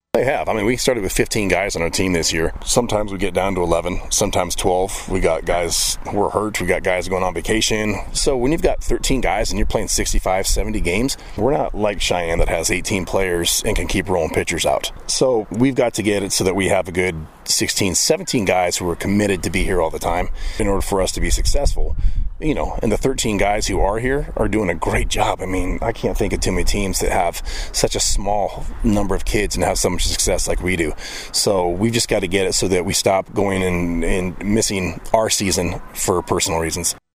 They have. I mean, we started with 15 guys on our team this year. Sometimes we get down to 11, sometimes 12. We got guys who are hurt. We got guys going on vacation. So when you've got 13 guys and you're playing 65, 70 games, we're not like Cheyenne that has 18 players and can keep rolling pitchers out. So we've got to get it so that we have a good 16, 17 guys who are committed to be here all the time in order for us to be successful. You know, and the 13 guys who are here are doing a great job. I mean, I can't think of too many teams that have such a small number of kids and have so much success like we do. So we've just got to get it so that we stop going and missing our season for personal reasons.